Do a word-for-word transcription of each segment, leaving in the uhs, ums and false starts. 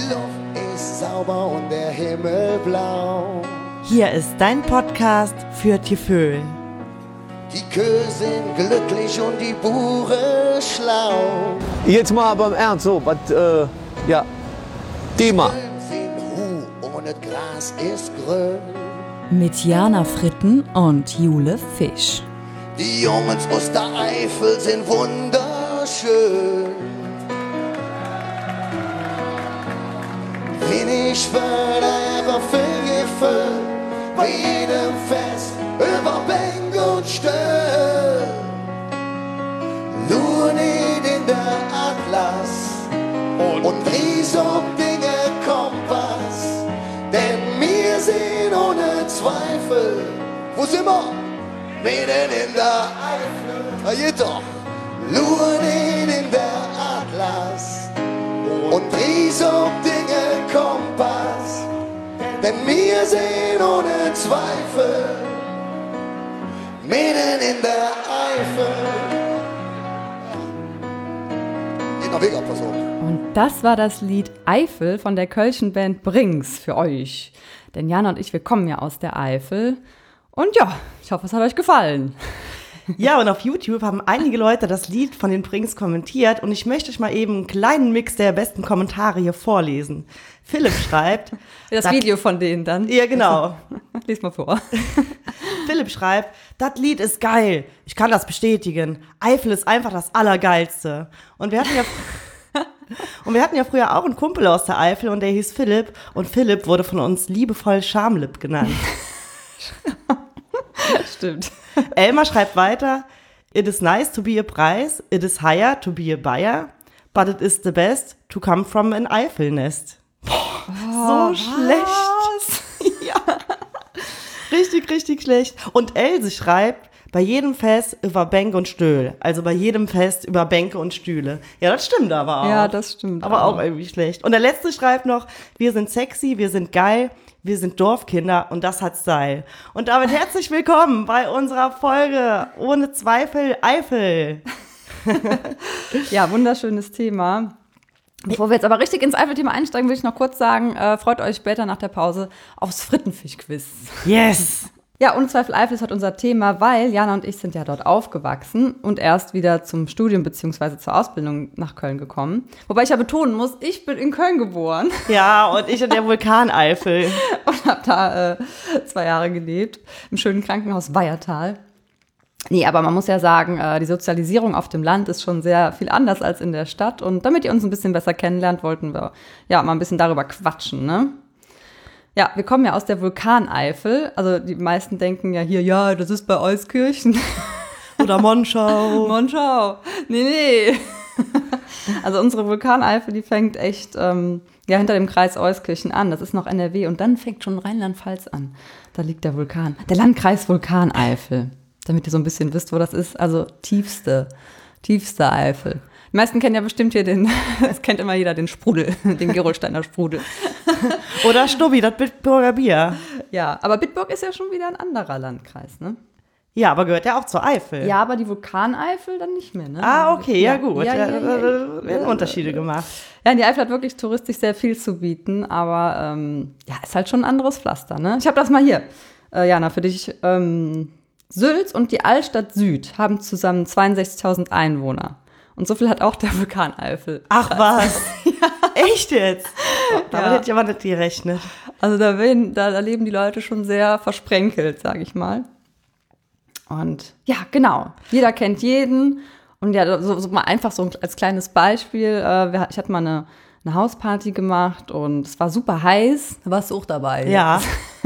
Luft ist sauber und der Himmel blau. Hier ist dein Podcast für Tieföhl. Die Kühe sind glücklich und die Bure schlau. Jetzt mal aber im Ernst, so, was, äh, ja, Thema. Hu ohne Gras ist grün. Mit Jana Fritten und Jule Fisch. Die Jungs aus der Eifel sind wunderschön. Wenig Förder, viel Gefühl, bei jedem Fest über Bänke und Stöll. Nur nicht in der Atlas und, und Ries ob Dinge Kompass, denn wir sind ohne Zweifel, wo sind wir? Mitten in der Eifel, na geht doch. Nur nicht in der Atlas und Ries ob Dinge Kompass, denn wir sind ohne Zweifel mitten in der Eifel. Geht noch Weg Person. Und das war das Lied Eifel von der kölschen Band Brings für euch. Denn Jana und ich, wir kommen ja aus der Eifel. Und ja, ich hoffe, es hat euch gefallen. Ja, und auf YouTube haben einige Leute das Lied von den Brings kommentiert und ich möchte euch mal eben einen kleinen Mix der besten Kommentare hier vorlesen. Philipp schreibt... Das Video von denen dann. Ja, genau. Lies mal vor. Philipp schreibt, das Lied ist geil. Ich kann das bestätigen. Eifel ist einfach das Allergeilste. Und wir hatten ja... Und wir hatten ja früher auch einen Kumpel aus der Eifel und der hieß Philipp. Und Philipp wurde von uns liebevoll Schamlipp genannt. Stimmt. Elmar schreibt weiter, it is nice to be a prize, it is higher to be a buyer, but it is the best to come from an Eifelnest. Boah, Oh, so schlecht. Ja. Richtig, richtig schlecht. Und Else schreibt, bei jedem Fest über Bänke und Stühle. Also bei jedem Fest über Bänke und Stühle. Ja, das stimmt aber auch. Ja, das stimmt Aber auch auch. irgendwie schlecht. Und der letzte schreibt noch, wir sind sexy, wir sind geil, wir sind Dorfkinder und das hat Style. Und damit herzlich willkommen bei unserer Folge Ohne Zweifel Eifel. Ja, wunderschönes Thema. Bevor wir jetzt aber richtig ins Eifel-Thema einsteigen, will ich noch kurz sagen, äh, freut euch später nach der Pause aufs Frittenfisch-Quiz. Yes! Ja, ohne Zweifel Eifel ist heute unser Thema, weil Jana und ich sind ja dort aufgewachsen und erst wieder zum Studium bzw. zur Ausbildung nach Köln gekommen. Wobei ich ja betonen muss, ich bin in Köln geboren Ja, und ich in der Vulkaneifel. und habe da äh, zwei Jahre gelebt, im schönen Krankenhaus Weiertal. Nee, aber man muss ja sagen, äh, die Sozialisierung auf dem Land ist schon sehr viel anders als in der Stadt. Und damit ihr uns ein bisschen besser kennenlernt, wollten wir ja mal ein bisschen darüber quatschen, ne? Ja, wir kommen ja aus der Vulkaneifel. Also die meisten denken ja hier, ja, das ist bei Euskirchen. Oder Monschau. Monschau. Nee, nee. Also unsere Vulkaneifel, die fängt echt ähm, ja, hinter dem Kreis Euskirchen an. Das ist noch N R W. Und dann fängt schon Rheinland-Pfalz an. Da liegt der Vulkan. Der Landkreis Vulkaneifel. Damit ihr so ein bisschen wisst, wo das ist. Also tiefste, tiefste Eifel. Die meisten kennen ja bestimmt hier den, es kennt immer jeder den Sprudel, den Gerolsteiner Sprudel. Oder Stubbi, das Bitburger Bier. Ja, aber Bitburg ist ja schon wieder ein anderer Landkreis, ne? Ja, aber gehört ja auch zur Eifel. Ja, aber die Vulkaneifel dann nicht mehr, ne? Ah, okay, ja, gut. Ja, ja, Ja, ja, da- da ja. werden Unterschiede gemacht. Ja, die Eifel hat wirklich touristisch sehr viel zu bieten, aber ähm, ja, ist halt schon ein anderes Pflaster, ne? Ich habe das mal hier, äh, Jana, für dich. Ähm, Sülz und die Altstadt Süd haben zusammen zweiundsechzigtausend Einwohner. Und so viel hat auch der Vulkaneifel. Ach was? Echt jetzt? Damit Ja. hätte ich aber nicht gerechnet. Also da, werden, da, da leben die Leute schon sehr versprenkelt, sage ich mal. Und ja, genau. Jeder kennt jeden. Und ja, so, so mal einfach so als kleines Beispiel. Äh, wir, ich hatte mal eine, eine Hausparty gemacht und es war super heiß. Da warst du auch dabei. Ja.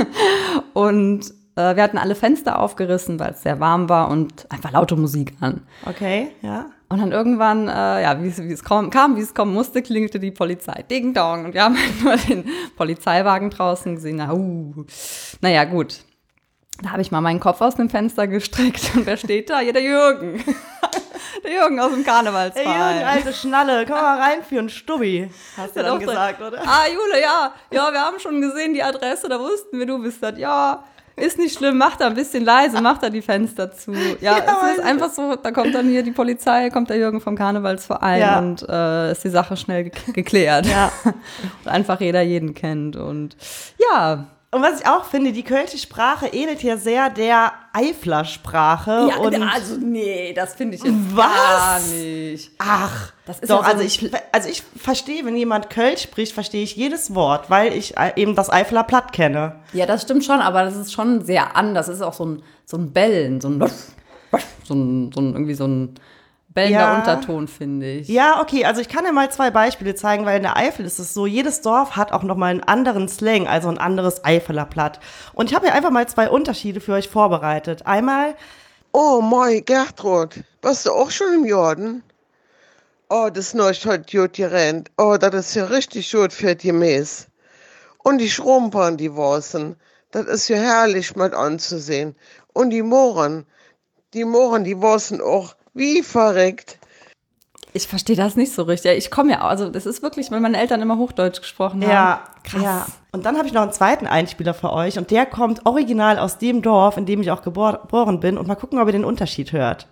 Und äh, wir hatten alle Fenster aufgerissen, weil es sehr warm war und einfach laute Musik an. Okay, ja. Und dann irgendwann, äh, ja, wie es, wie es kam, kam, wie es kommen musste, klingelte die Polizei. Ding dong. Und wir haben halt nur den Polizeiwagen draußen gesehen. Na, uh. Naja, gut. Da habe ich mal meinen Kopf aus dem Fenster gestreckt. Und wer steht da? Ja, der Jürgen. Der Jürgen aus dem Ey, Karnevalsverein. Jürgen, alte Schnalle, komm mal rein für einen Stubbi. Hast du Hat dann auch so- gesagt, oder? Ah, Jule, ja. Ja, wir haben schon gesehen die Adresse, da wussten wir, du bist das. Ja, ist nicht schlimm, macht er ein bisschen leise, macht er die Fenster zu. Ja, ja es ist einfach so, da kommt dann hier die Polizei, kommt der Jürgen vom Karnevalsverein ja. und äh, ist die Sache schnell ge- geklärt. Ja. Und einfach jeder jeden kennt und ja. Und was ich auch finde, die kölsche Sprache ähnelt hier sehr der Eifler-Sprache. Ja, und also nee, das finde ich jetzt was? gar nicht. Ach, das ist doch, ja so also ich, also ich verstehe, wenn jemand Kölsch spricht, verstehe ich jedes Wort, weil ich eben das Eifler Platt kenne. Ja, das stimmt schon, aber das ist schon sehr anders. Das ist auch so ein, so ein Bellen, so ein, so ein, so ein irgendwie so ein bellender ja. Unterton, finde ich. Ja, okay, also ich kann dir mal zwei Beispiele zeigen, weil in der Eifel ist es so, jedes Dorf hat auch nochmal einen anderen Slang, also ein anderes Eifeler Platt. Und ich habe hier einfach mal zwei Unterschiede für euch vorbereitet. Einmal: Oh, moi, Gertrud, warst du auch schon im Jordan? Oh, das ist heute gut gerannt. Oh, das ist ja richtig gut für die Mäß. Und die Schrumpern, die Wassen, das ist ja herrlich mit anzusehen. Und die Mohren, die Mohren, die Wassen auch. Wie verrückt. Ich verstehe das nicht so richtig. Ich komme ja, also das ist wirklich, weil meine Eltern immer Hochdeutsch gesprochen haben. Ja, krass. Ja. Und dann habe ich noch einen zweiten Einspieler für euch und der kommt original aus dem Dorf, in dem ich auch geboren bin. Und mal gucken, ob ihr den Unterschied hört.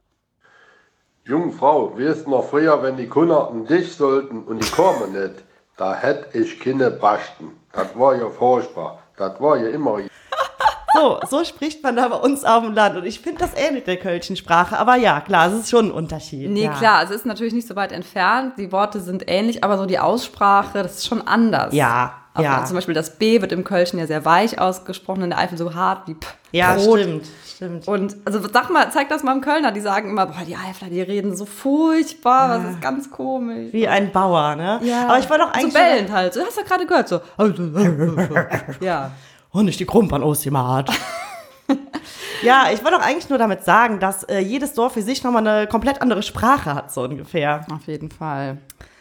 Junge Frau, wie ist noch früher, wenn die Kunden dich sollten und die kommen nicht? Da hätte ich keine Basten. Das war ja furchtbar. Das war ja immer... So, so spricht man da bei uns auf dem Land. Und ich finde, das ähnelt der kölschen Sprache. Aber ja, klar, es ist schon ein Unterschied. Nee, ja. klar, es ist natürlich nicht so weit entfernt. Die Worte sind ähnlich, aber so die Aussprache, das ist schon anders. Ja, also ja. Zum Beispiel das B wird im Kölschen ja sehr weich ausgesprochen, in der Eifel so hart wie P. Ja, Brot. stimmt, stimmt. Und also sag mal, zeig das mal im Kölner, die sagen immer, boah, die Eifler, die reden so furchtbar, ja. das ist ganz komisch. Wie ein Bauer, ne? Ja. Aber ich wollte doch eigentlich... So bellend halt, du hast ja gerade gehört, so. Ja. Und nicht die Krumpern ausgemacht. Ja, ich wollte doch eigentlich nur damit sagen, dass äh, jedes Dorf für sich nochmal eine komplett andere Sprache hat, so ungefähr. Auf jeden Fall.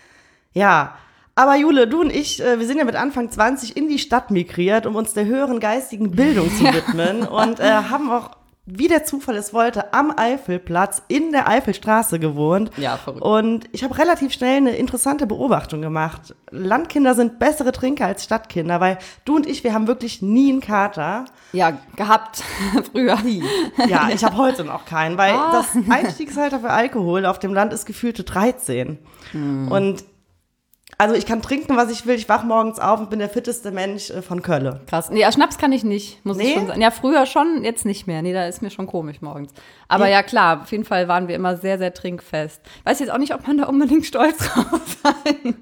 Ja, aber Jule, du und ich, äh, wir sind ja mit Anfang zwanzig in die Stadt migriert, um uns der höheren geistigen Bildung zu widmen und äh, haben auch, wie der Zufall es wollte, am Eifelplatz in der Eifelstraße gewohnt. Ja, verrückt. Und ich habe relativ schnell eine interessante Beobachtung gemacht. Landkinder sind bessere Trinker als Stadtkinder, weil du und ich, wir haben wirklich nie einen Kater. Ja, gehabt, früher. Nie. Ja, ich habe heute noch keinen, weil Ah. das Einstiegsalter für Alkohol auf dem Land ist gefühlte dreizehn. Hm. Und also ich kann trinken, was ich will. Ich wach morgens auf und bin der fitteste Mensch äh, von Kölle. Krass. Nee, ja, Schnaps kann ich nicht, muss Nee? ich schon sagen. Ja, früher schon, jetzt nicht mehr. Nee, da ist mir schon komisch morgens. Aber Nee. ja, klar, auf jeden Fall waren wir immer sehr, sehr trinkfest. Weiß jetzt auch nicht, ob man da unbedingt stolz drauf sein.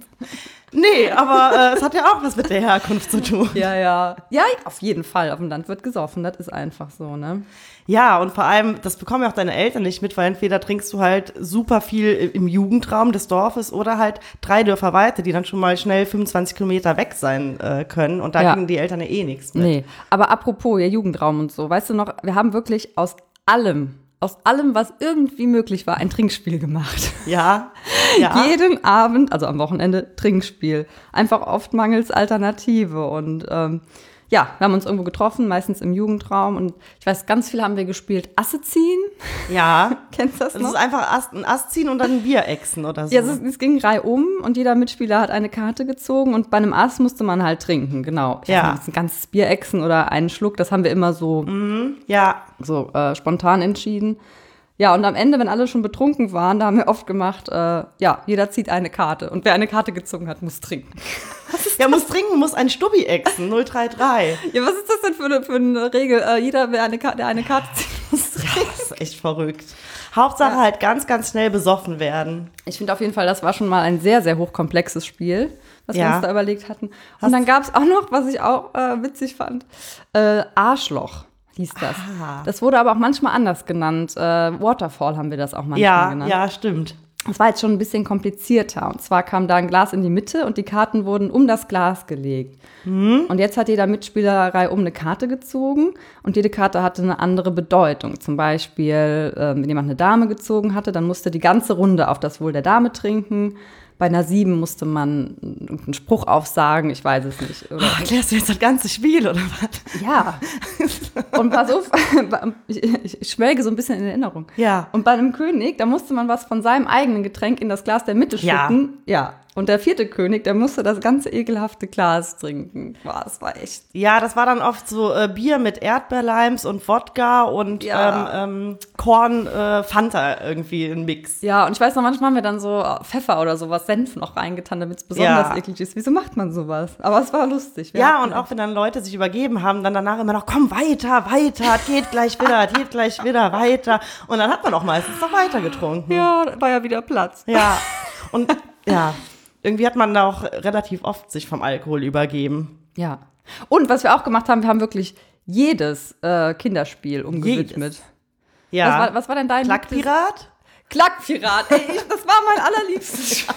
Nee, aber äh, es hat ja auch was mit der Herkunft zu tun. Ja, ja. Ja, auf jeden Fall. Auf dem Land wird gesoffen, das ist einfach so, ne? Ja, und vor allem, das bekommen ja auch deine Eltern nicht mit, weil entweder trinkst du halt super viel im Jugendraum des Dorfes oder halt drei Dörfer weiter, die dann schon mal schnell fünfundzwanzig Kilometer weg sein äh, können. Und da Ja. kriegen die Eltern ja eh nichts mit. Nee, aber apropos, ja, Jugendraum und so, weißt du noch, wir haben wirklich aus allem, aus allem, was irgendwie möglich war, ein Trinkspiel gemacht. Ja, ja. Jeden Abend, also am Wochenende, Trinkspiel. Einfach oft mangels Alternative. Und ähm, ja, wir haben uns irgendwo getroffen, meistens im Jugendraum. Und ich weiß, ganz viel haben wir gespielt. Asse ziehen. Ja. Kennst du das Das noch? ist einfach Ast, ein Ast ziehen und dann ein Bier exen oder so. Ja, es, es ging reihum und jeder Mitspieler hat eine Karte gezogen und bei einem Ass musste man halt trinken, genau. Ich Ja. weiß nicht, ein ganzes Bier exen oder einen Schluck, das haben wir immer so, Ja, so äh, spontan entschieden. Ja, und am Ende, wenn alle schon betrunken waren, da haben wir oft gemacht, äh, ja, jeder zieht eine Karte und wer eine Karte gezogen hat, muss trinken. ja, muss trinken, muss ein Stubbi exen, null drei drei. Ja, was ist das denn für eine, für eine Regel? Äh, jeder, wer eine, Ka- der eine Karte zieht, muss trinken. Das ist echt verrückt. Hauptsache halt ganz, ganz schnell besoffen werden. Ich finde auf jeden Fall, das war schon mal ein sehr, sehr hochkomplexes Spiel, was wir Ja. uns da überlegt hatten. Und Hast- dann gab es auch noch, was ich auch äh, witzig fand, äh, Arschloch hieß das. Ah. Das wurde aber auch manchmal anders genannt. Äh, Waterfall haben wir das auch manchmal Ja, genannt. ja, stimmt. Das war jetzt schon ein bisschen komplizierter. Und zwar kam da ein Glas in die Mitte und die Karten wurden um das Glas gelegt. Und jetzt hat jeder Mitspielerei um eine Karte gezogen und jede Karte hatte eine andere Bedeutung. Zum Beispiel, äh, wenn jemand eine Dame gezogen hatte, dann musste die ganze Runde auf das Wohl der Dame trinken. Bei einer Sieben musste man einen Spruch aufsagen, ich weiß es nicht. Oder Oh, erklärst du jetzt das ganze Spiel, oder was? ja. Und pass auf, ich, ich, ich schwelge so ein bisschen in Erinnerung. Ja. Und bei einem König, da musste man was von seinem eigenen Getränk in das Glas der Mitte Ja. schütten. Ja. Und der vierte König, der musste das ganze ekelhafte Glas trinken. Boah, das war echt. Ja, das war dann oft so äh, Bier mit Erdbeerlimes und Wodka und Ja. ähm, ähm, Korn, äh, Fanta irgendwie ein Mix. Ja, und ich weiß noch, manchmal haben wir dann so Pfeffer oder sowas, Senf noch reingetan, damit es besonders Ja. eklig ist. Wieso macht man sowas? Aber es war lustig. Wir Ja, hatten- und auch wenn dann Leute sich übergeben haben, dann danach immer noch, komm weiter, weiter, geht gleich wieder, geht gleich wieder, weiter. Und dann hat man auch meistens noch weiter getrunken. Ja, da war ja wieder Platz. Ja, und ja, irgendwie hat man da auch relativ oft sich vom Alkohol übergeben. Ja. Und was wir auch gemacht haben, wir haben wirklich jedes äh, Kinderspiel umgewidmet. Ja. Was, war, was war denn dein Klackpirat? Klackpirat, ey, ich, das war mein allerliebstes Spiel.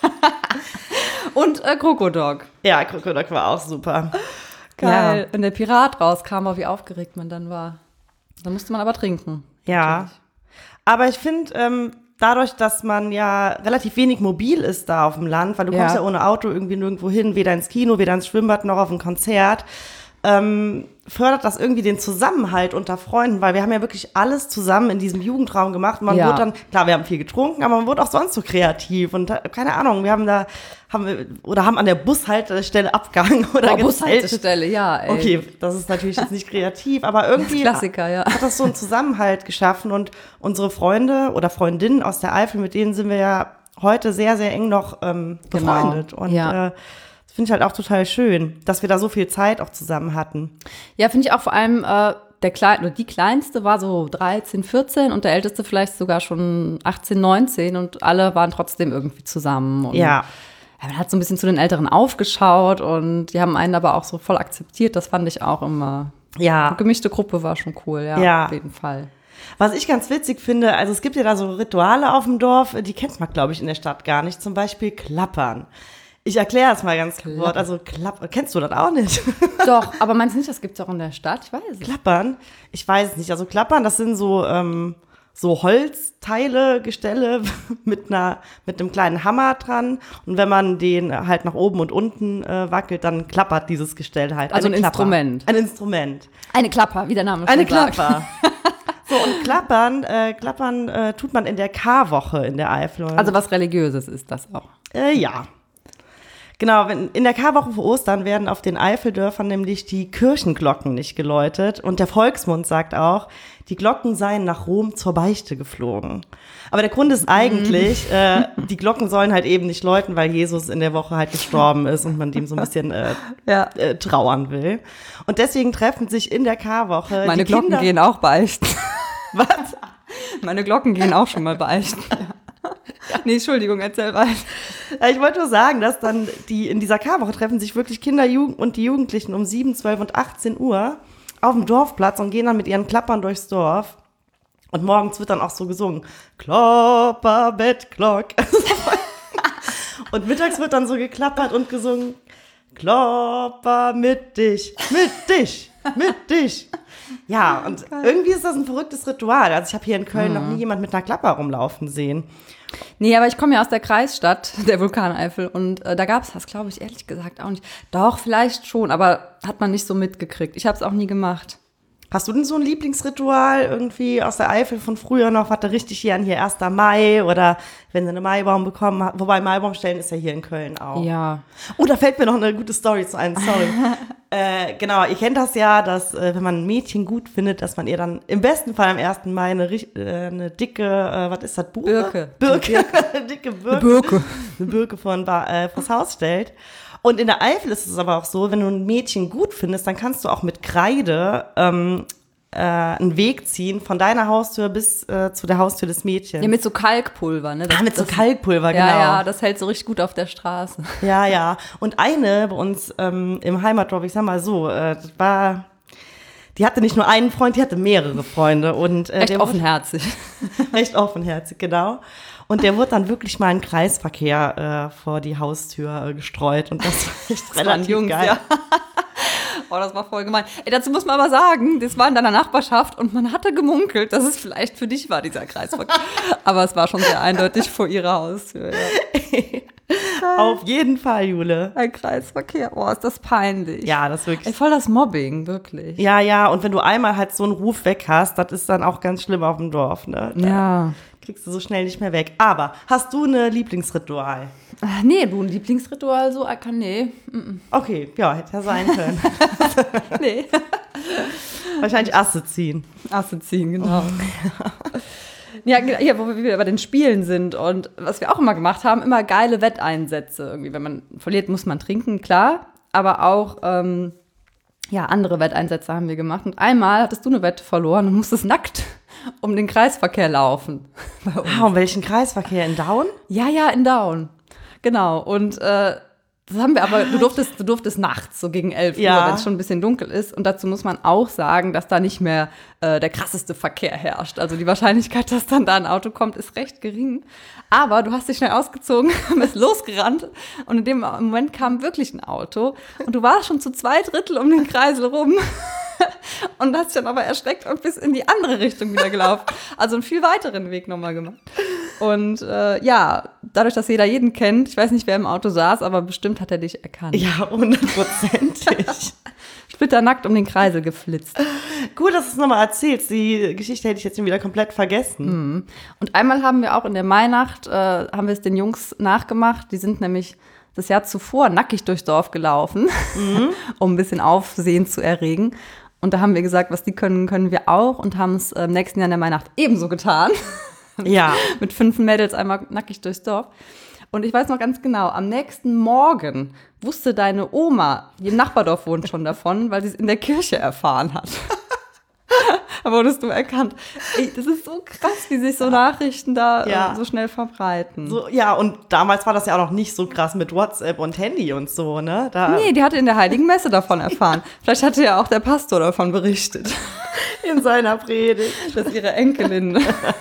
Und äh, Krokodok. Ja, Krokodok war auch super. Geil. Ja. Wenn der Pirat rauskam, war wie aufgeregt man dann war. Da musste man aber trinken. Ja. Natürlich. Aber ich finde, ähm, dadurch, dass man ja relativ wenig mobil ist da auf dem Land, weil du kommst Ja. ja ohne Auto irgendwie nirgendwo hin, weder ins Kino, weder ins Schwimmbad noch auf ein Konzert, ähm, fördert das irgendwie den Zusammenhalt unter Freunden, weil wir haben ja wirklich alles zusammen in diesem Jugendraum gemacht. Man Ja. wurde dann, klar, wir haben viel getrunken, aber man wurde auch sonst so kreativ und äh, keine Ahnung, wir haben da, haben wir, oder haben an der Bushaltestelle abgehangen oder Oh, gezeltet. Bushaltestelle, ja, ey. Okay, das ist natürlich jetzt nicht kreativ, aber irgendwie Klassiker, ja. hat das so einen Zusammenhalt geschaffen und unsere Freunde oder Freundinnen aus der Eifel, mit denen sind wir ja heute sehr, sehr eng noch ähm, Genau, befreundet. Und ja. äh, das finde ich halt auch total schön, dass wir da so viel Zeit auch zusammen hatten. Ja, finde ich auch vor allem, äh, der Klein oder die Kleinste war so dreizehn, vierzehn und der Älteste vielleicht sogar schon achtzehn, neunzehn und alle waren trotzdem irgendwie zusammen. Und Ja. ja, man hat so ein bisschen zu den Älteren aufgeschaut und die haben einen aber auch so voll akzeptiert. Das fand ich auch immer. Ja. Eine gemischte Gruppe war schon cool, ja, Ja. auf jeden Fall. Was ich ganz witzig finde, also es gibt ja da so Rituale auf dem Dorf, die kennt man, glaube ich, in der Stadt gar nicht. Zum Beispiel Klappern. Ich erkläre es mal ganz kurz. Also Klapp, kennst du das auch nicht? Doch, aber meinst du nicht, das gibt's auch in der Stadt? Ich weiß es nicht. Klappern? Ich weiß es nicht. Also Klappern, das sind so, ähm, so Holzteile, Gestelle mit einer, mit einem kleinen Hammer dran. Und wenn man den halt nach oben und unten äh, wackelt, dann klappert dieses Gestell halt. Also Eine ein Klapper. Instrument. Ein Instrument. Eine Klapper, wie der Name schon Eine sagt. Klapper. So, und klappern, äh, klappern äh, tut man in der Karwoche in der Eifel. Also was Religiöses ist das auch. Äh, ja. Genau, wenn, in der Karwoche vor Ostern werden auf den Eifeldörfern nämlich die Kirchenglocken nicht geläutet. Und der Volksmund sagt auch, die Glocken seien nach Rom zur Beichte geflogen. Aber der Grund ist eigentlich, äh, die Glocken sollen halt eben nicht läuten, weil Jesus in der Woche halt gestorben ist und man dem so ein bisschen äh, Ja. äh, trauern will. Und deswegen treffen sich in der Karwoche Meine die Glocken Kinder. gehen auch beichten. Was? Meine Glocken gehen auch schon mal beichten. Nee, Entschuldigung, erzähl weiter. Ja, ich wollte nur sagen, dass dann die in dieser Karwoche treffen sich wirklich Kinder Jugend und die Jugendlichen um sieben, zwölf und achtzehn Uhr auf dem Dorfplatz und gehen dann mit ihren Klappern durchs Dorf. Und morgens wird dann auch so gesungen, Klopper, Bettglock. Und mittags wird dann so geklappert und gesungen, Klopper mit dich, mit dich, mit dich. Ja, und irgendwie ist das ein verrücktes Ritual. Also ich habe hier in Köln noch nie jemand mit einer Klapper rumlaufen sehen. Nee, aber ich komme ja aus der Kreisstadt, der Vulkaneifel, und äh, da gab es das, glaube ich, ehrlich gesagt auch nicht. Doch, vielleicht schon, aber hat man nicht so mitgekriegt. Ich habe es auch nie gemacht. Hast du denn so ein Lieblingsritual irgendwie aus der Eifel von früher noch, was da richtig hier an hier erster Mai oder wenn sie einen Maibaum bekommen hat? Wobei Maibaum stellen ist ja hier in Köln auch. Ja. Oh, da fällt mir noch eine gute Story zu ein, sorry. äh, genau, ihr kennt das ja, dass äh, wenn man ein Mädchen gut findet, dass man ihr dann im besten Fall am ersten Mai eine, richt- äh, eine dicke, äh, was ist das, Buche? Birke. Birke. Eine dicke Birke. Eine Birke. Eine Birke von, äh, vors Haus stellt. Und in der Eifel ist es aber auch so, wenn du ein Mädchen gut findest, dann kannst du auch mit Kreide ähm, äh, einen Weg ziehen von deiner Haustür bis äh, zu der Haustür des Mädchens. Ja, mit so Kalkpulver, ne? Das, ah, mit so das, Kalkpulver, ja, genau. ja, das hält so richtig gut auf der Straße. Ja, ja. Und eine bei uns ähm, im Heimatdorf, ich sag mal so, äh, das war, die hatte nicht nur einen Freund, die hatte mehrere Freunde. Und, äh, Echt der offenherzig. Wurde, recht offenherzig, genau. Und der wurde dann wirklich mal in Kreisverkehr äh, vor die Haustür äh, gestreut. Und das war echt Das waren relativ Jungs, geil. ja. Oh, das war voll gemein. Ey, dazu muss man aber sagen, das war in deiner Nachbarschaft und man hatte gemunkelt, dass es vielleicht für dich war, dieser Kreisverkehr. Aber es war schon sehr eindeutig vor ihrer Haustür. Ja. Auf jeden Fall, Jule. Ein Kreisverkehr. Oh, ist das peinlich. Ja, das ist wirklich. Ey, voll das Mobbing, wirklich. Ja, ja, und wenn du einmal halt so einen Ruf weg hast, das ist dann auch ganz schlimm auf dem Dorf, ne? Da Ja. kriegst du so schnell nicht mehr weg. Aber hast du eine Lieblingsritual? Ach, nee, du, ein Lieblingsritual so, kann nee. Okay, ja, hätte ja sein können. Nee. Wahrscheinlich Asse ziehen. Asse ziehen, genau. Ja, ja, wo wir wieder bei den Spielen sind und was wir auch immer gemacht haben, immer geile Wetteinsätze. Irgendwie, wenn man verliert, muss man trinken, klar. Aber auch, ähm, ja, andere Wetteinsätze haben wir gemacht. Und einmal hattest du eine Wette verloren und musstest nackt um den Kreisverkehr laufen. Ah, um welchen Kreisverkehr? In Daun? Ja, ja, in Down. Genau. Und äh, das haben wir aber, du durftest, du durftest nachts, so gegen elf Ja. Uhr, wenn es schon ein bisschen dunkel ist. Und dazu muss man auch sagen, dass da nicht mehr äh, der krasseste Verkehr herrscht. Also die Wahrscheinlichkeit, dass dann da ein Auto kommt, ist recht gering. Aber du hast dich schnell ausgezogen, bist losgerannt und in dem Moment kam wirklich ein Auto. Und du warst schon zu zwei Drittel um den Kreisel rum. Und hast dich dann aber erschreckt und bist in die andere Richtung wieder gelaufen. Also einen viel weiteren Weg nochmal gemacht. Und äh, ja, dadurch, dass jeder jeden kennt, ich weiß nicht, wer im Auto saß, aber bestimmt hat er dich erkannt. Ja, hundertprozentig. Splitternackt um den Kreisel geflitzt. Gut, dass du es nochmal erzählst. Die Geschichte hätte ich jetzt wieder komplett vergessen. Und einmal haben wir auch in der Mainacht, äh, haben wir es den Jungs nachgemacht. Die sind nämlich das Jahr zuvor nackig durchs Dorf gelaufen, mhm. um ein bisschen Aufsehen zu erregen. Und da haben wir gesagt, was die können, können wir auch und haben es im nächsten Jahr in der Mainacht ebenso getan. Ja. Mit fünf Mädels einmal nackig durchs Dorf. Und ich weiß noch ganz genau, am nächsten Morgen wusste deine Oma, die im Nachbardorf wohnt, schon davon, weil sie es in der Kirche erfahren hat. Da wurdest du erkannt. Ey, das ist so krass, wie sich so Nachrichten da Ja. äh, so schnell verbreiten. So, ja, und damals war das ja auch noch nicht so krass mit WhatsApp und Handy und so, ne? Da, Nee, die hatte in der Heiligen Messe davon erfahren. Vielleicht hatte ja auch der Pastor davon berichtet, in seiner Predigt. dass ihre Enkelin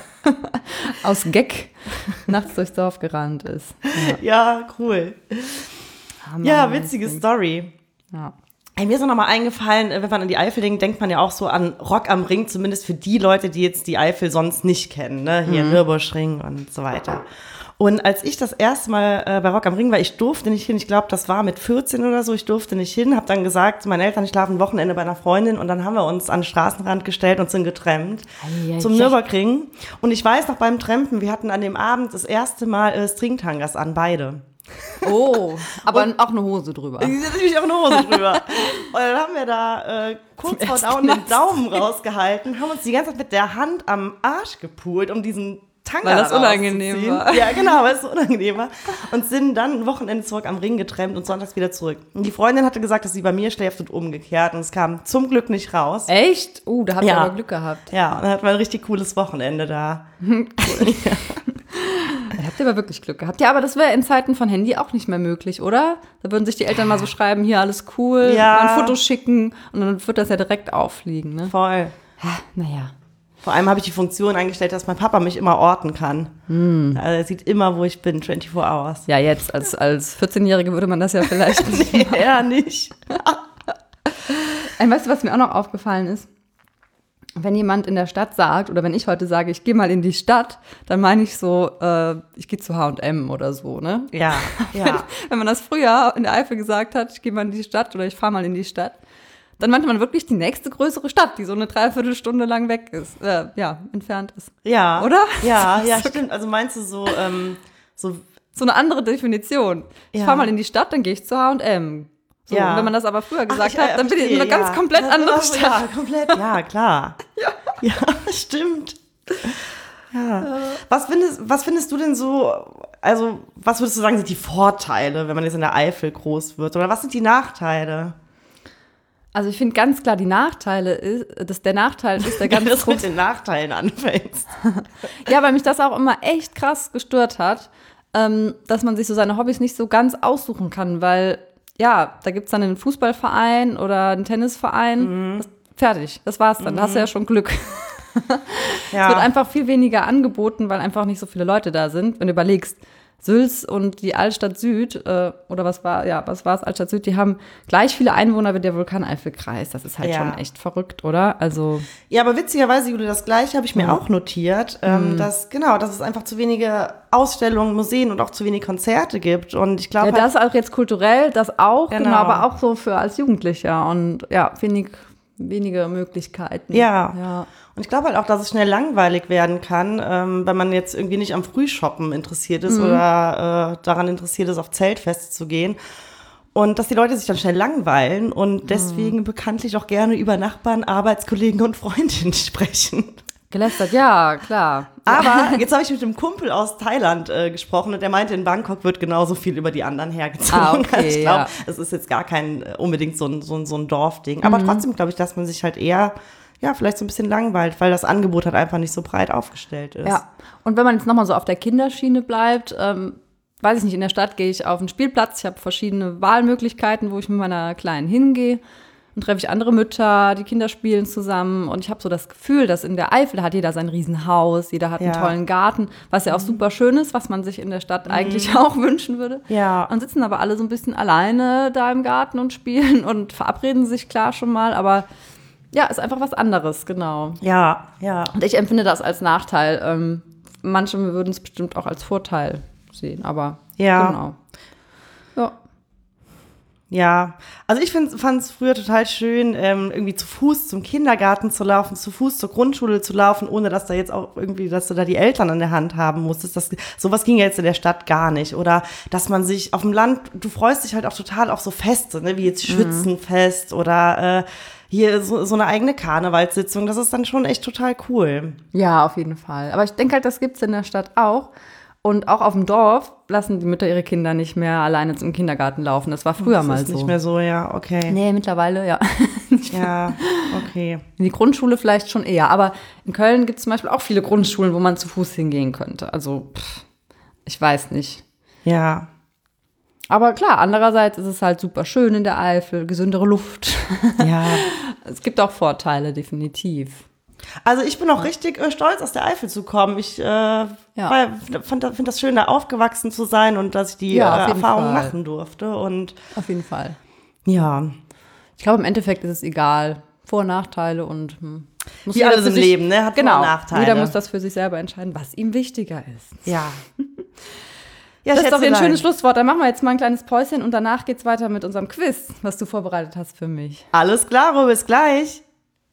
aus Gag nachts durchs Dorf gerannt ist. Ja, cool. Hammer, Ja, witzige Story. Ja. Ey, mir ist noch mal eingefallen, wenn man an die Eifel denkt, denkt man ja auch so an Rock am Ring, zumindest für die Leute, die jetzt die Eifel sonst nicht kennen, ne? Hier mhm. Nürburgring und so weiter. Und als ich das erste Mal äh, bei Rock am Ring war, ich durfte nicht hin, ich glaube, das war mit vierzehn oder so, ich durfte nicht hin, habe dann gesagt, meine Eltern, ich schlafe ein Wochenende bei einer Freundin und dann haben wir uns an den Straßenrand gestellt und sind getrampt Ei, ei, zum ei. Nürburgring. Und ich weiß noch beim Trampen, wir hatten an dem Abend das erste Mal äh, Stringtangas an, beide. Oh, aber auch eine Hose drüber. Da ist natürlich auch eine Hose drüber. Und dann haben wir da äh, kurz vor Daumen den Daumen rausgehalten, haben uns die ganze Zeit mit der Hand am Arsch gepult, um diesen Tanga Weil das unangenehm rauszuziehen. war. Ja, genau, weil es so unangenehm war. Und sind dann ein Wochenende zurück am Ring getrennt und sonntags wieder zurück. Und die Freundin hatte gesagt, dass sie bei mir schläft und umgekehrt. Und es kam zum Glück nicht raus. Echt? Uh, da habt ihr Ja. aber Glück gehabt. Ja, und dann hatten wir ein richtig cooles Wochenende da. Da habt ihr aber wirklich Glück gehabt. Ja, aber das wäre in Zeiten von Handy auch nicht mehr möglich, oder? Da würden sich die Eltern mal so schreiben, hier alles cool, Ja. mal ein Foto schicken und dann wird das ja direkt auffliegen, ne? Voll. Naja. Vor allem habe ich die Funktion eingestellt, dass mein Papa mich immer orten kann. Hm. Also er sieht immer, wo ich bin, vierundzwanzig hours. Ja, jetzt als, als vierzehn-Jährige würde man das ja vielleicht nicht machen. Ja, nicht. Ey, weißt du, was mir auch noch aufgefallen ist? Wenn jemand in der Stadt sagt, oder wenn ich heute sage, ich gehe mal in die Stadt, dann meine ich so, äh, ich gehe zu H und M oder so, ne? Ja, ja. Wenn man das früher in der Eifel gesagt hat, ich gehe mal in die Stadt oder ich fahre mal in die Stadt, dann meinte man wirklich die nächste größere Stadt, die so eine Dreiviertelstunde lang weg ist, äh, ja, entfernt ist. Ja. Oder? Ja, ja, stimmt. Also meinst du so, ähm, so, So eine andere Definition. Ich Ja. fahre mal in die Stadt, dann gehe ich zu H und M. So, Ja. und wenn man das aber früher gesagt Ach, ich, äh, hat, dann bin ich in verstehe, eine ganz ja. komplett Das andere war so, Stadt. Ja, komplett, ja, klar. Ja, ja stimmt. Ja. Was findest, was findest du denn so, also was würdest du sagen, sind die Vorteile, wenn man jetzt in der Eifel groß wird? Oder was sind die Nachteile? Also ich finde ganz klar, die Nachteile ist, dass der Nachteil ist der ganz Wenn du mit große. den Nachteilen anfängst. Ja, weil mich das auch immer echt krass gestört hat, ähm, dass man sich so seine Hobbys nicht so ganz aussuchen kann, weil ja, da gibt's dann einen Fußballverein oder einen Tennisverein. Das, fertig, das war's dann. Da hast du ja schon Glück. Ja. Es wird einfach viel weniger angeboten, weil einfach nicht so viele Leute da sind. Wenn du überlegst, Sülz und die Altstadt Süd, äh, oder was war, ja, was war es, Altstadt Süd, die haben gleich viele Einwohner wie der Vulkaneifelkreis. Das ist halt Ja. schon echt verrückt, oder? Also, Ja, aber witzigerweise, Jule, das Gleiche habe ich mir auch notiert, ähm, dass, genau, dass es einfach zu wenige Ausstellungen, Museen und auch zu wenig Konzerte gibt. Und ich glaube, ja, das auch jetzt kulturell, das auch, genau. Genau. aber auch so für als Jugendlicher und ja, wenig, wenige Möglichkeiten. Ja. ja. Und ich glaube halt auch, dass es schnell langweilig werden kann, ähm, wenn man jetzt irgendwie nicht am Frühshoppen interessiert ist oder äh, daran interessiert ist, auf Zeltfeste zu gehen. Und dass die Leute sich dann schnell langweilen und deswegen bekanntlich auch gerne über Nachbarn, Arbeitskollegen und Freundinnen sprechen. Gelästert, ja, klar. Aber jetzt habe ich mit einem Kumpel aus Thailand äh, gesprochen und der meinte, in Bangkok wird genauso viel über die anderen hergezogen. Ah, okay, ich glaube, ja. es ist jetzt gar kein äh, unbedingt so ein, so ein, so ein Dorfding. Aber Mhm. trotzdem glaube ich, dass man sich halt eher, ja, vielleicht so ein bisschen langweilt, weil das Angebot halt einfach nicht so breit aufgestellt ist. Ja, und wenn man jetzt nochmal so auf der Kinderschiene bleibt, ähm, weiß ich nicht, in der Stadt gehe ich auf den Spielplatz, ich habe verschiedene Wahlmöglichkeiten, wo ich mit meiner Kleinen hingehe. Dann treffe ich andere Mütter, die Kinder spielen zusammen und ich habe so das Gefühl, dass in der Eifel hat jeder sein Riesenhaus, jeder hat einen Ja. tollen Garten, was ja auch super schön ist, was man sich in der Stadt eigentlich auch wünschen würde. Ja. Und sitzen aber alle so ein bisschen alleine da im Garten und spielen und verabreden sich klar schon mal, aber ja, ist einfach was anderes, genau. Ja, ja. Und ich empfinde das als Nachteil. Ähm, manche würden es bestimmt auch als Vorteil sehen, aber Ja. genau. Ja. Ja, also ich fand es früher total schön, ähm, irgendwie zu Fuß zum Kindergarten zu laufen, zu Fuß zur Grundschule zu laufen, ohne dass da jetzt auch irgendwie, dass du da die Eltern an der Hand haben musstest. Das, sowas ging ja jetzt in der Stadt gar nicht. Oder dass man sich auf dem Land, du freust dich halt auch total auf so Feste, ne, wie jetzt Schützenfest oder äh, hier so, so eine eigene Karnevalssitzung. Das ist dann schon echt total cool. Ja, auf jeden Fall. Aber ich denke halt, das gibt es in der Stadt auch. Und auch auf dem Dorf lassen die Mütter ihre Kinder nicht mehr alleine zum Kindergarten laufen. Das war früher das mal ist so. nicht mehr so, ja, okay. Nee, mittlerweile, ja. Ja, okay. In die Grundschule vielleicht schon eher. Aber in Köln gibt es zum Beispiel auch viele Grundschulen, wo man zu Fuß hingehen könnte. Also, pff, ich weiß nicht. Ja. Aber klar, andererseits ist es halt super schön in der Eifel, gesündere Luft. Ja. Es gibt auch Vorteile, definitiv. Also ich bin auch richtig äh, stolz, aus der Eifel zu kommen. Ich äh, ja. finde das schön, da aufgewachsen zu sein und dass ich die Ja, äh, auf jeden Erfahrung Fall. machen durfte. Und Auf jeden Fall. ja, Ich glaube, im Endeffekt ist es egal. Vor- und Nachteile und hm, muss wie jeder alles für im sich- Leben, ne? Hat Vor- Genau. und Nachteile. Jeder muss das für sich selber entscheiden, was ihm wichtiger ist. Ja. Ja, Das ist doch ein Schätzelein. schönes Schlusswort. Dann machen wir jetzt mal ein kleines Päuschen und danach geht's weiter mit unserem Quiz, was du vorbereitet hast für mich. Alles klar, Ruhe, bis gleich.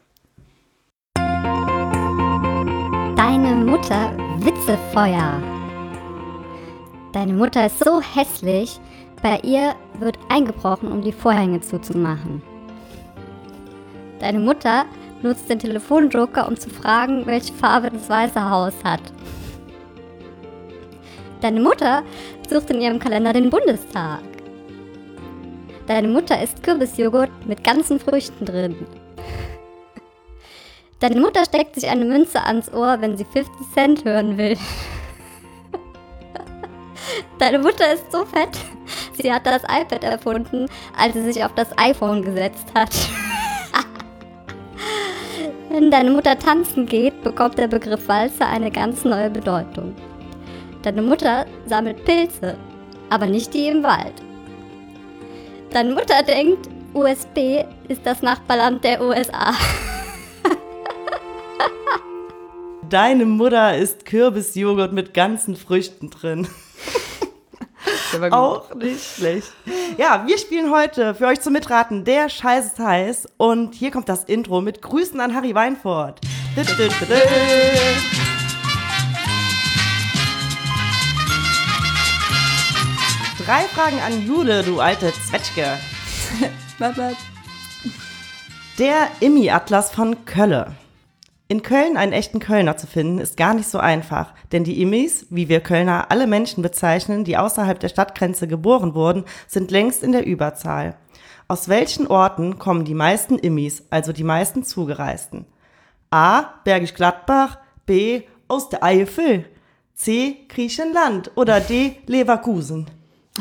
Deine Mutter Witzefeuer. Deine Mutter ist so hässlich, bei ihr wird eingebrochen, um die Vorhänge zuzumachen. Deine Mutter nutzt den Telefonjoker, um zu fragen, welche Farbe das Weiße Haus hat. Deine Mutter sucht in ihrem Kalender den Bundestag. Deine Mutter isst Kürbisjoghurt mit ganzen Früchten drin. Deine Mutter steckt sich eine Münze ans Ohr, wenn sie fifty Cent hören will. Deine Mutter ist so fett, sie hat das iPad erfunden, als sie sich auf das iPhone gesetzt hat. Wenn deine Mutter tanzen geht, bekommt der Begriff Walzer eine ganz neue Bedeutung. Deine Mutter sammelt Pilze, aber nicht die im Wald. Deine Mutter denkt, U S B ist das Nachbarland der U S A. Deine Mutter isst Kürbisjoghurt mit ganzen Früchten drin. Auch nicht schlecht. Ja, wir spielen heute für euch zum Mitraten Der Scheiß ist heiß. Und hier kommt das Intro mit Grüßen an Harry Weinfurt. Dü, dü, dü, dü. Drei Fragen an Jule, du alte Zwetschge. Der Immi-Atlas von Kölle. In Köln einen echten Kölner zu finden, ist gar nicht so einfach, denn die Immis, wie wir Kölner alle Menschen bezeichnen, die außerhalb der Stadtgrenze geboren wurden, sind längst in der Überzahl. Aus welchen Orten kommen die meisten Immis, also die meisten Zugereisten? A. Bergisch Gladbach, B. aus der Eifel, C. Griechenland oder D. Leverkusen.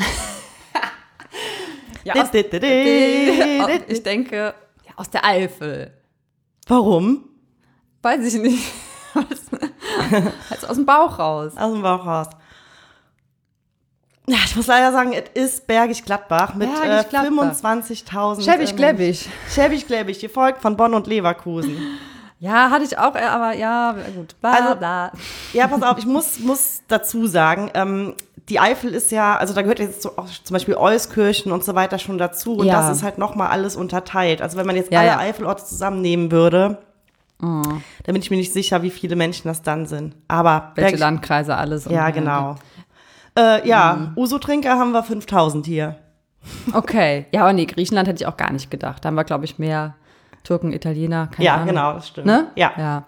Ja, aus, ich denke, ja, aus der Eifel. Warum? Weiß ich nicht. Also aus dem Bauch raus. Aus dem Bauch raus. Ja, ich muss leider sagen, es ist Bergisch Gladbach mit Bergisch äh, Gladbach. fünfundzwanzigtausend. Schäbig Gläbig. Schäbig Gläbig, gefolgt von Bonn und Leverkusen. Ja, hatte ich auch, äh, aber ja, gut. Bla, Also- bla. Ja, pass auf, ich muss, muss dazu sagen, ähm, die Eifel ist ja, also da gehört jetzt so, auch zum Beispiel Euskirchen und so weiter schon dazu. Und Ja. das ist halt nochmal alles unterteilt. Also wenn man jetzt Ja, alle ja. Eifelorte zusammennehmen würde, dann bin ich mir nicht sicher, wie viele Menschen das dann sind. Aber Welche Bergisch- Landkreise alles. und- Ja, genau. Äh, ja, Uso-Trinker haben wir fünftausend hier. Okay. Ja, aber nee, Griechenland hätte ich auch gar nicht gedacht. Da haben wir, glaube ich, mehr Türken, Italiener, keine Ja, Ahnung. genau, das stimmt. Ne? Ja. Ja.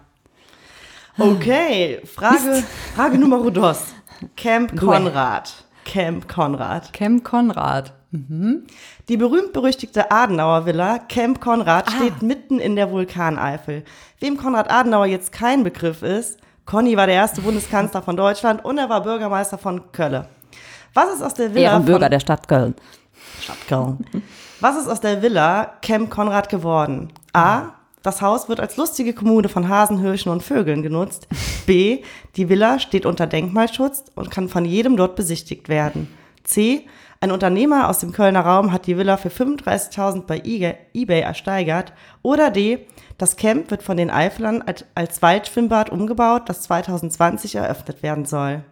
Okay, Frage, Frage Nummer dos. Camp Konrad. Camp Konrad. Camp Konrad. Die berühmt-berüchtigte Adenauer Villa Camp Konrad steht mitten in der Vulkaneifel. Wem Konrad Adenauer jetzt kein Begriff ist, Conny war der erste Bundeskanzler von Deutschland und er war Bürgermeister von Köln. Was ist aus der Villa Ehrenbürger von der Stadt Köln. Stadt Köln. Was ist aus der Villa Camp Konrad geworden? A. Das Haus wird als lustige Kommune von Hasen, Hirschen und Vögeln genutzt. B. Die Villa steht unter Denkmalschutz und kann von jedem dort besichtigt werden. C. Ein Unternehmer aus dem Kölner Raum hat die Villa für fünfunddreißigtausend bei eBay ersteigert. Oder D. Das Camp wird von den Eifelern als, als Waldschwimmbad umgebaut, das zwanzig zwanzig eröffnet werden soll.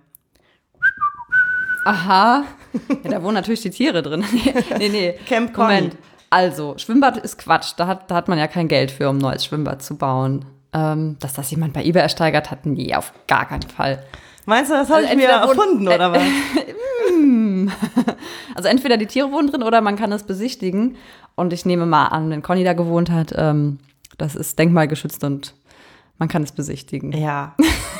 Aha. Ja, da wohnen natürlich die Tiere drin. nee, nee, nee. Camp Conny. Moment. Also, Schwimmbad ist Quatsch. Da hat, da hat man ja kein Geld für, um ein neues Schwimmbad zu bauen. Ähm, dass das jemand bei eBay ersteigert hat, nee, auf gar keinen Fall. Meinst du, das habe Also ich mir entweder wohnt- erfunden, oder was? Also entweder die Tiere wohnen drin oder man kann es besichtigen. Und ich nehme mal an, wenn Conny da gewohnt hat, ähm, das ist denkmalgeschützt und man kann es besichtigen. Ja.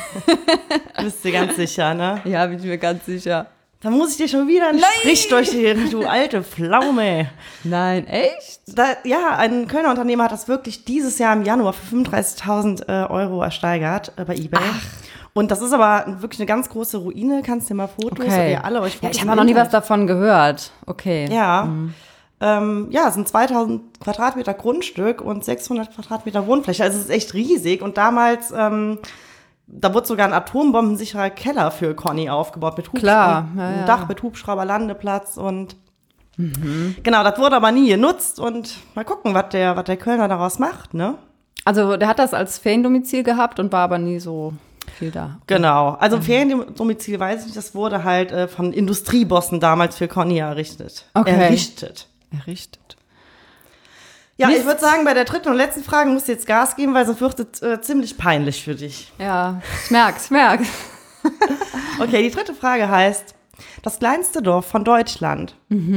Bist du ganz sicher, ne? Ja, bin ich mir ganz sicher. Da muss ich dir schon wieder einen Strich durch die, du alte Pflaume. Nein, echt? Da, ja, ein Kölner Unternehmer hat das wirklich dieses Jahr im Januar für fünfunddreißigtausend äh, Euro ersteigert äh, bei eBay. Und das ist aber wirklich eine ganz große Ruine. Kannst du dir mal Fotos, Okay. ihr alle euch Ja, Fotos ich im habe noch nie was Internet- davon gehört. Okay. Ja. Ähm, ja, es sind zweitausend Quadratmeter Grundstück und sechshundert Quadratmeter Wohnfläche. Also es ist echt riesig. Und damals, ähm, da wurde sogar ein atombombensicherer Keller für Conny aufgebaut mit Hubschrauber, Klar, ja, ein ja. Dach mit Hubschrauberlandeplatz und genau, das wurde aber nie genutzt und mal gucken, was der, was der Kölner daraus macht, ne? Also der hat das als Feriendomizil gehabt und war aber nie so viel da. Genau, also ein Feriendomizil, weiß ich nicht, das wurde halt äh, von Industriebossen damals für Conny errichtet. Okay. Errichtet. Errichtet. Ja, Mist. ich würde sagen, bei der dritten und letzten Frage musst du jetzt Gas geben, weil sonst wird es äh, ziemlich peinlich für dich. Ja, ich merk's, ich merk's. Okay, die dritte Frage heißt, das kleinste Dorf von Deutschland.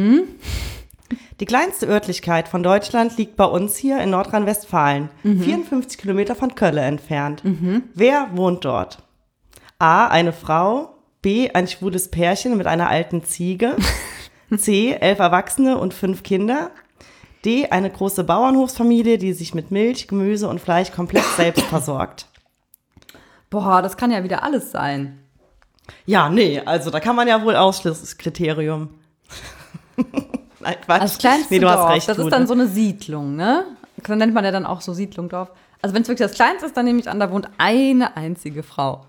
Die kleinste Örtlichkeit von Deutschland liegt bei uns hier in Nordrhein-Westfalen, vierundfünfzig Kilometer von Köln entfernt. Wer wohnt dort? A, eine Frau, B, ein schwules Pärchen mit einer alten Ziege, C, elf Erwachsene und fünf Kinder, D, eine große Bauernhofsfamilie, die sich mit Milch, Gemüse und Fleisch komplett selbst versorgt. Boah, das kann ja wieder alles sein. Ja, nee, also da kann man ja wohl Ausschlusskriterium. Nein, Quatsch. Das kleinste nee, du Dorf, hast recht, das ist Jude. dann so eine Siedlung, ne? Das nennt man ja dann auch so Siedlungdorf. Also wenn es wirklich das kleinste ist, dann nehme ich an, da wohnt eine einzige Frau.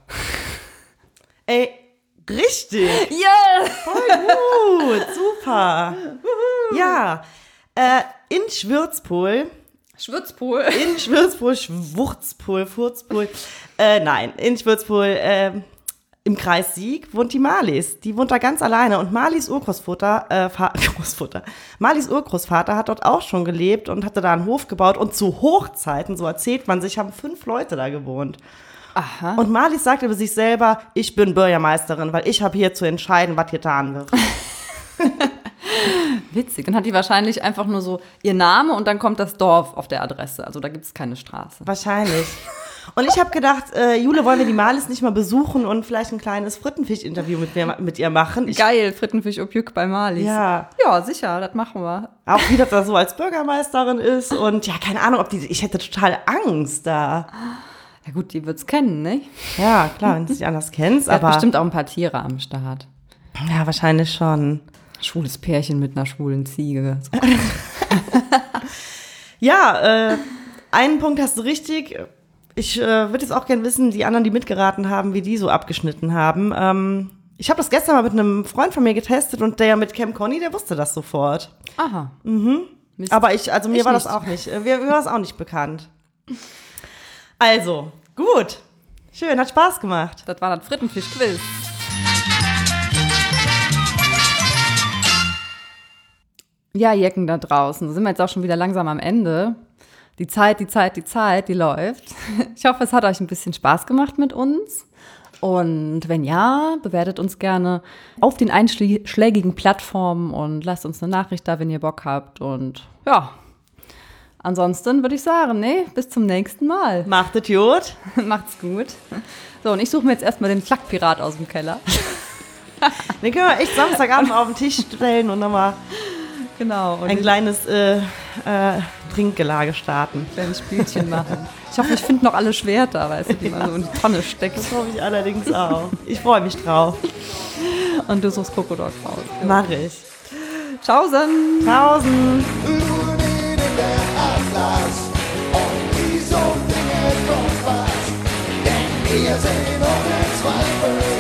Ey, richtig. Yeah! Voll gut, super. Ja, äh, in Schwürzpohl, Schwürzpohl. in Schwürzpohl, Schwurzpohl, Furzpohl, äh, nein, in Schwürzpohl, äh, im Kreis Sieg wohnt die Marlies. Die wohnt da ganz alleine und Marlies Urgroßvater, äh, Fa- Großvater, Marlies Urgroßvater hat dort auch schon gelebt und hatte da einen Hof gebaut und zu Hochzeiten, so erzählt man sich, haben fünf Leute da gewohnt. Aha. Und Marlies sagt über sich selber, ich bin Bürgermeisterin, weil ich habe hier zu entscheiden, was getan wird. Witzig. Dann hat die wahrscheinlich einfach nur so ihr Name und dann kommt das Dorf auf der Adresse. Also da gibt es keine Straße. Wahrscheinlich. Und ich habe gedacht, äh, Jule, wollen wir die Marlies nicht mal besuchen und vielleicht ein kleines Frittenfisch-Interview mit, mir, mit ihr machen? Ich, Geil, Frittenfisch Opjuk bei Marlies. Ja. Ja, sicher, das machen wir. Auch wie das da so als Bürgermeisterin ist und ja, keine Ahnung, ob die, ich hätte total Angst da. Ja gut, die wird's kennen, ne? Ja, klar, wenn du es nicht anders kennst, Sie hat aber bestimmt auch ein paar Tiere am Start. ja, wahrscheinlich schon. Schwules Pärchen mit einer schwulen Ziege. So. Ja, äh, einen Punkt hast du richtig. Ich äh, würde jetzt auch gerne wissen, die anderen, die mitgeraten haben, wie die so abgeschnitten haben. Ähm, Ich habe das gestern mal mit einem Freund von mir getestet und der mit Camp Conny, der wusste das sofort. Aha. Mhm. Aber ich, also mir Ich war nicht. das auch nicht, mir, mir war das auch nicht bekannt. Also, gut. Schön, hat Spaß gemacht. Das war das Frittenfisch-Quiz. Ja, Jecken da draußen. So sind wir jetzt auch schon wieder langsam am Ende. Die Zeit, die Zeit, die Zeit, die läuft. Ich hoffe, es hat euch ein bisschen Spaß gemacht mit uns. Und wenn ja, bewertet uns gerne auf den einschlägigen Plattformen und lasst uns eine Nachricht da, wenn ihr Bock habt. Und ja, ansonsten würde ich sagen, nee, bis zum nächsten Mal. Macht es gut. Macht's gut. So, und ich suche mir jetzt erstmal den Flakpirat aus dem Keller. Den können wir echt Samstagabend auf den Tisch stellen und nochmal Genau. Und ein kleines äh, äh, Trinkgelage starten. kleines Spielchen machen. Ich hoffe, ich finde noch alle Schwerter, weißt du, die man so in die Tonne steckt. Das hoffe ich allerdings auch. Ich freue mich drauf. Und du suchst Krokodok raus. Mach ich. Tschaußen! Tausend. Nur neben der Atlas und die so Dinge Kompass, denn wir sind ohne Zweifel